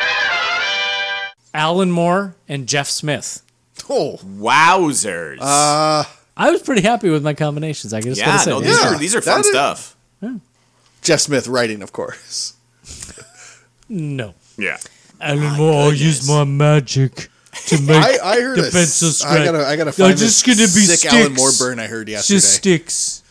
Alan Moore and Jeff Smith. Oh. Wowzers! Uh, I was pretty happy with my combinations. I just yeah, gotta say. no, these Yeah, are these are fun that is- stuff. Jeff Smith writing, of course. No. Yeah. Alan Moore, I'll use my magic to make I, I heard the a, pencil s- scratch. I gotta, I gotta They're find just this gonna be sick sticks. Alan Moore burn I heard yesterday. Just sticks.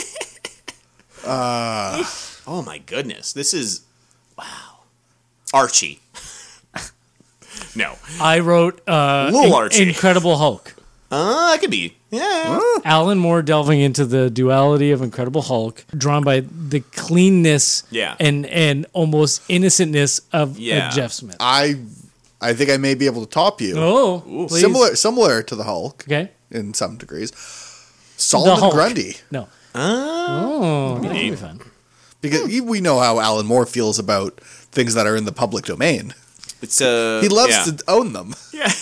Oh my goodness, this is wow. Archie. No. I wrote uh, Little In- Archie. Incredible Hulk. Uh, that could be. Yeah. Alan Moore delving into the duality of Incredible Hulk, drawn by the cleanness Yeah. and and almost innocentness of uh, Yeah. Jeff Smith. I I think I may be able to top you. Oh, please. Similar similar to the Hulk Okay. in some degrees. The Solomon Hulk. Grundy. No. Oh, that would be neat. fun. Because he- we know how Alan Moore feels about things that are in the public domain. It's uh He loves yeah. to own them.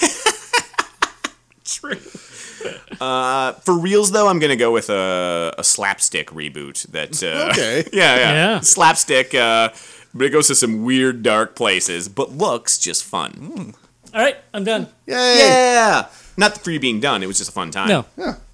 True. Uh, for reals though, I'm gonna go with a, a slapstick reboot. That uh, Okay. yeah, yeah, Yeah. slapstick. Uh, but it goes to some weird, dark places, but looks just fun. All right, I'm done. Yay! Yeah, not for you being done. It was just a fun time. No.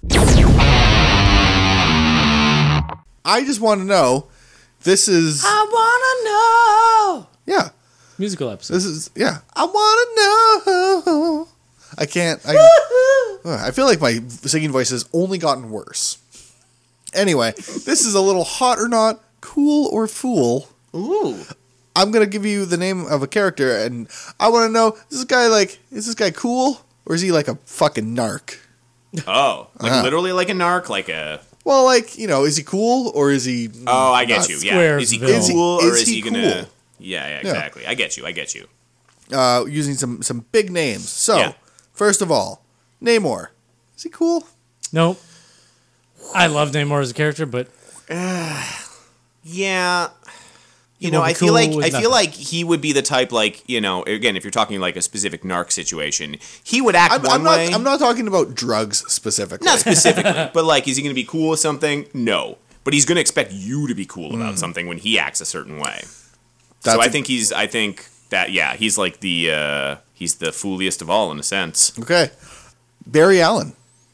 I just want to know. This is I wanna know. yeah. Musical episode. This is yeah. I want to know. I can't. I, I feel like my singing voice has only gotten worse. Anyway, this is a little hot or not, cool or fool. Ooh. I'm gonna give you the name of a character, and I want to know: is this guy like? Is this guy cool, or is he like a fucking narc? Oh, like Uh-huh. literally like a narc, like a. Well, like you know, is he cool or is he? Oh, I get not? you. Yeah. Is he cool Squaresville. Is he- or is is he he gonna? cool? Yeah, yeah, exactly. I get you. I get you. Uh, using some some big names. So, Yeah. first of all, Namor. Is he cool? No. I love Namor as a character, but Yeah. You He know, won't be I feel cool like with I feel nothing. like he would be the type, like, you know, again, if you're talking like a specific narc situation, he would act I'm, one I'm not. way. I'm not talking about drugs specifically. Not specifically, but like, is he going to be cool with something? No, but he's going to expect you to be cool about something when he acts a certain way. That's so I a- think he's. I think that yeah, he's like the uh, he's the fooliest of all in a sense. Okay. Barry Allen.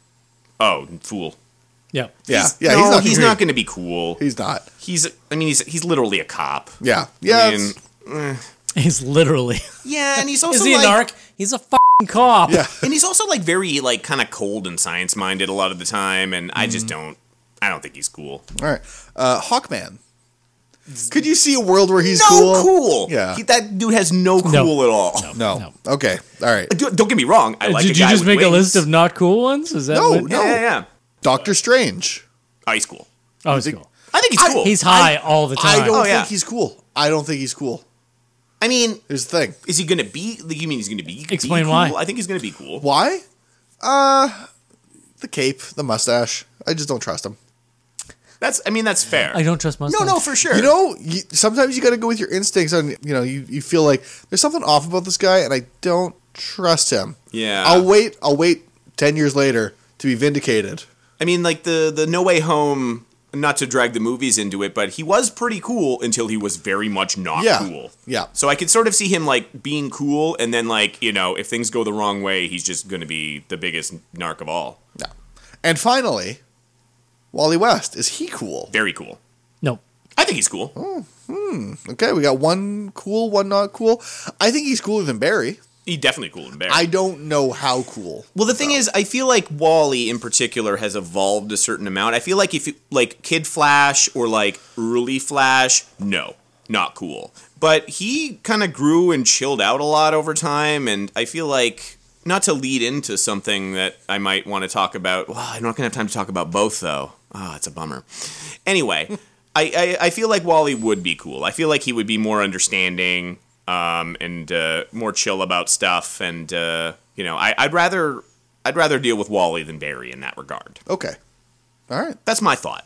Oh, fool. Yeah. Yeah. He's- yeah. no, he's not. he's great. not going to be cool. He's not. He's. I mean, he's he's literally a cop. Yeah. Yeah. I mean, it's- He's literally. yeah, and he's also Is he like, a narc? He's a fucking cop. yeah. and he's also like very like kind of cold and science minded a lot of the time, and I just don't. I don't think he's cool. All right. Uh, Hawkman. Could you see a world where he's no cool? cool. Yeah. He- that dude has no cool No. at all. No. No. Okay. All right. Don't don't get me wrong. I like. Did a you guy just with make a wings. list of not cool ones? Is that No, what? no. Yeah, yeah, yeah. Doctor Strange. Oh, he's cool. Oh, it's cool. I think he's cool. He's high all the time. I don't Oh, think yeah. he's cool. I don't think he's cool. I mean, Here's the thing. is he going to be? Like, you mean he's going to be? Explain be why. cool? I think he's going to be cool. Why? Uh, the cape, the mustache. I just don't trust him. That's. I mean, that's fair. I don't trust No, myself. no, for sure. You know, you, sometimes you got to go with your instincts, and you know, you, you feel like there's something off about this guy, and I don't trust him. Yeah. I'll wait. I'll wait ten years later to be vindicated. I mean, like the the No Way Home. Not to drag the movies into it, but he was pretty cool until he was very much not Yeah. cool. Yeah. So I could sort of see him like being cool, and then like you know, if things go the wrong way, he's just going to be the biggest narc of all. Yeah. And finally, Wally West. Is he cool? Very cool. No. I think he's cool. Okay, we got one cool, one not cool. I think he's cooler than Barry. He's definitely cooler than Barry. I don't know how cool. Well, the thing is, I feel like Wally in particular has evolved a certain amount. I feel like if you, like Kid Flash or like early Flash, no, not cool. But he kind of grew and chilled out a lot over time, and I feel like, not to lead into something that I might want to talk about. Well, I'm not going to have time to talk about both, though. Oh, it's a bummer. Anyway, I, I, I feel like Wally would be cool. I feel like he would be more understanding. Um, and uh, more chill about stuff, and uh, you know, I, I'd rather I'd rather deal with Wally than Barry in that regard. Okay. All right. That's my thought.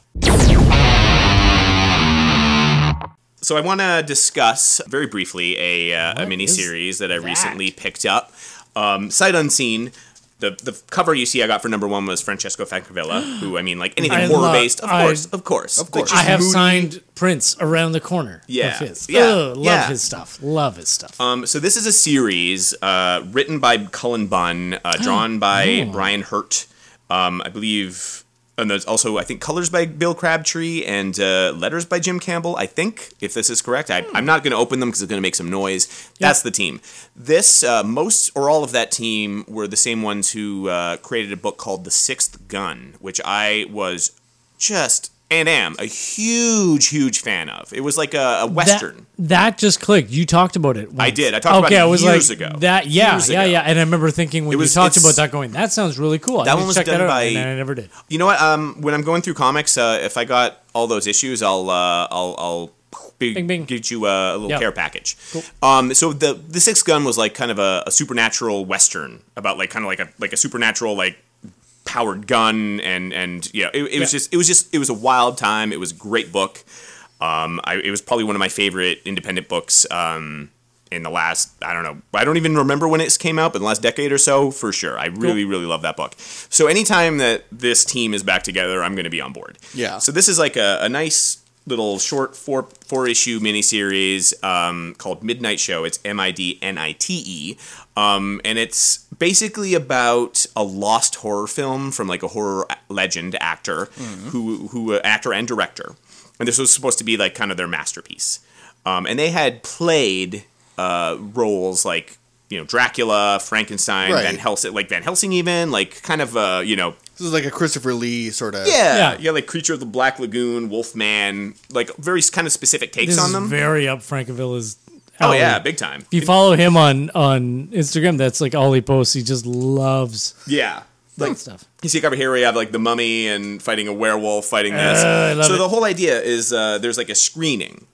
So I want to discuss very briefly a uh, a mini series that I recently picked up. Um, Sight Unseen. The the cover you see I got for number one was Francesco Francavilla, who I mean, like anything I horror love- based, of I- course, of course, Of course. I have moody. signed prints around the corner Yeah. of his. Yeah. Ugh, love Yeah. his stuff. Love his stuff. Um, so this is a series uh, written by Cullen Bunn, uh, drawn by Oh. Brian Hurt, um, I believe, and there's also I think colors by Bill Crabtree and uh, letters by Jim Campbell. I think, if this is correct, I, I'm not going to open them because it's going to make some noise. That's the team. This uh, most or all of that team were the same ones who uh, created a book called The Sixth Gun, which I was just and am a huge, huge fan of. It was like a, a western. That, that just clicked. You talked about it. Once. I did. I talked about okay, it I was years like, ago. That, yeah, Years yeah, ago. yeah. And I remember thinking when It was- you talked it's- about that, going, that sounds really cool. I That need one to was check done that out, by- and I never did. You know what? Um, when I'm going through comics, uh, if I got all those issues, I'll uh, I'll I'll be, Bing, bing. get you a, a little Yep. care package. Cool. Um, so the the Sixth Gun was like kind of a, a supernatural western about like kind of like a like a supernatural like powered gun and and you know it, it was Yeah. just it was just it was a wild time. It was a great book. Um, I, it was probably one of my favorite independent books. Um, in the last, I don't know, I don't even remember when it came out, but in the last decade or so, for sure. I really, really love that book. So anytime that this team is back together, I'm going to be on board. Yeah. So this is like a, a nice little short four four issue miniseries um, called Midnight Show. It's M I D N I T E. Um, and it's basically about a lost horror film from like a horror legend actor, who, who uh, actor and director. And this was supposed to be like kind of their masterpiece. Um, and they had played uh, roles like, you know, Dracula, Frankenstein, Right. Van Helsing, like Van Helsing even, like kind of, uh, you know, This is like a Christopher Lee sort of. yeah, Yeah. yeah, like Creature of the Black Lagoon, Wolfman, like very kind of specific takes This on is them. very up Francovilla's oh alley. yeah, big time. If you follow him on, on Instagram, that's like all he posts. He just loves Yeah. that stuff. You see a cover here where you have like the mummy and fighting a werewolf, fighting this. Uh, I love so it. the whole idea is uh, there's like a screening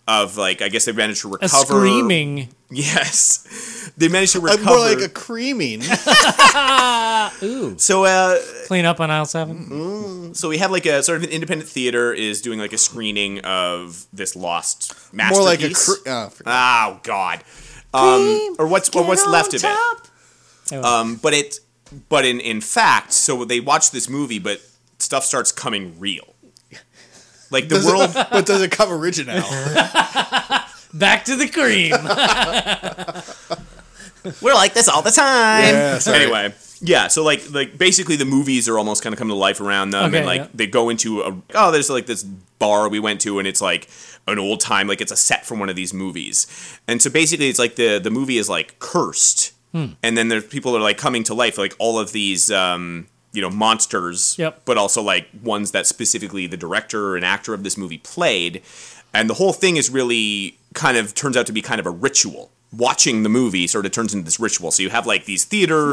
of like I guess they managed to A recover. screaming. Yes, they managed to recover. More like a creaming. Ooh. So, uh, Clean up on aisle seven. so we have like a sort of an independent theater is doing like a screening of this lost masterpiece. More like a. Cre- oh, forget. Oh God, um, or what's or what's left of it. Um, but it, but in in fact, so they watch this movie, but stuff starts coming real. Like the Does world, it, but does it come original? Back to the cream. we're like this all the time. Yeah, sorry. Anyway, yeah. So like like basically the movies are almost kind of come to life around them, Okay, and like yeah. they go into a oh there's like this bar we went to, and it's like an old time like it's a set from one of these movies, and so basically it's like the the movie is like cursed, Hmm. and then there's people are like coming to life, like all of these. Um, you know, monsters, Yep. but also like ones that specifically the director and actor of this movie played. And the whole thing is really kind of turns out to be kind of a ritual. Watching the movie sort of turns into this ritual. So you have like these theater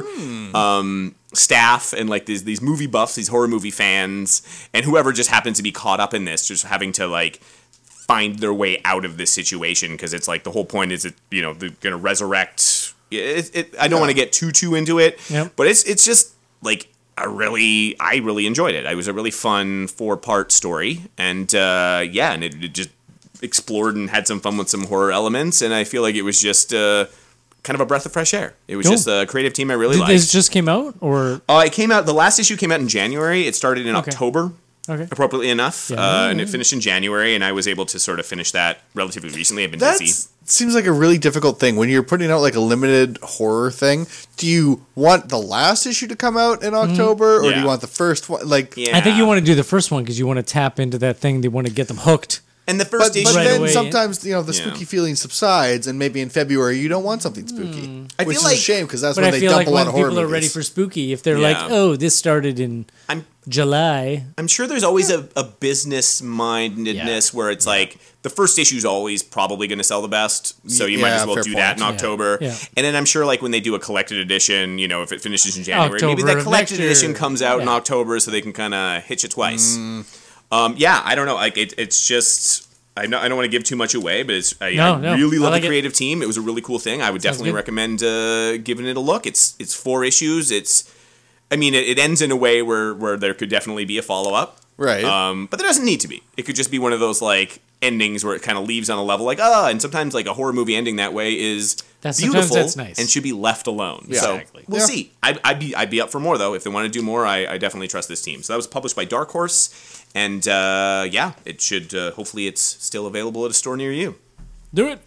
um, staff and like these these movie buffs, these horror movie fans, and whoever just happens to be caught up in this, just having to like find their way out of this situation because it's like the whole point is that you know they're gonna resurrect. It, it, I don't want to get too too into it, Yep. but it's it's just like. I really, I really enjoyed it. It was a really fun four-part story, and uh, yeah, and it, it just explored and had some fun with some horror elements, and I feel like it was just uh, kind of a breath of fresh air. It was Cool. just a creative team I really Did liked. this just came out or Uh, it came out. The last issue came out in January. It started in Okay. October, okay? appropriately enough, Yeah. uh, and it finished in January. And I was able to sort of finish that relatively recently. I've been That busy. seems like a really difficult thing when you're putting out like a limited horror thing. Do you want the last issue to come out in October, or do Yeah. you want the first one? Like, Yeah, I think you want to do the first one because you want to tap into that thing. They want to get them hooked. And the first but, issue, but Right then away. sometimes you know the Yeah. spooky feeling subsides, and maybe in February you don't want something spooky, I which feel is like- a shame because that's But when I they feel dump like a lot when of horror people are movies. ready for spooky, if they're Yeah. like, "Oh, this started in I'm July," I'm sure there's always a, a business mindedness where it's like the first issue is always probably going to sell the best, so you might Yeah, as well fair do point. that in Yeah. October. Yeah. And then I'm sure like when they do a collected edition, you know, if it finishes in January, maybe October that of collected next year. edition comes out in Yeah. October, so they can kind of hitch it twice. Mm. Um, yeah, I don't know. Like it, it's just. I, know, I don't want to give too much away, but it's, I, No, I no. really I love like the it. creative team. It was a really cool thing. I would Sounds definitely good. recommend uh, giving it a look. It's it's four issues. It's I mean, it, it ends in a way where, where there could definitely be a follow up. Right. Um, but there doesn't need to be. It could just be one of those like endings where it kind of leaves on a level like, ah, and sometimes like a horror movie ending that way is That's- sometimes beautiful that's nice. and should be left alone. Yeah. So Exactly. we'll Yeah. see. I'd, I'd be I'd be up for more though. If they want to do more, I, I definitely trust this team. So that was published by Dark Horse, and uh, yeah, it should uh, hopefully it's still available at a store near you. do it.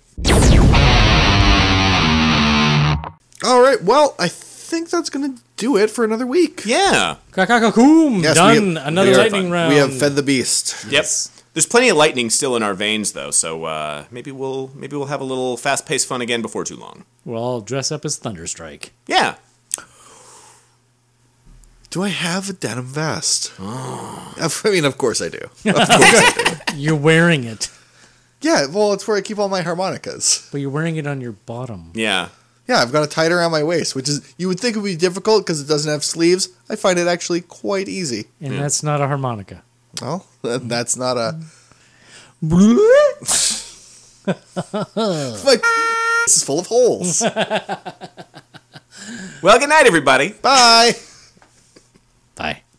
All right, well, I think that's gonna do it for another week. Yeah. Kakakakoom. Yes, Done. we have- Another we are- lightning round. We have fed the beast. Yep. There's plenty of lightning still in our veins though, so uh, maybe we'll maybe we'll have a little fast paced fun again before too long. We'll all dress up as Thunderstrike. Yeah. Do I have a denim vest? I mean, of course I do. Of course I do. You're wearing it, Yeah, well, it's where I keep all my harmonicas. but you're wearing it on your bottom. Yeah. Yeah, I've got it tied around my waist, which is you would think it would be difficult because it doesn't have sleeves. I find it actually quite easy. And that's not a harmonica. Well, that- that's not a. My this is full of holes. Well, good night, everybody. Bye. Bye.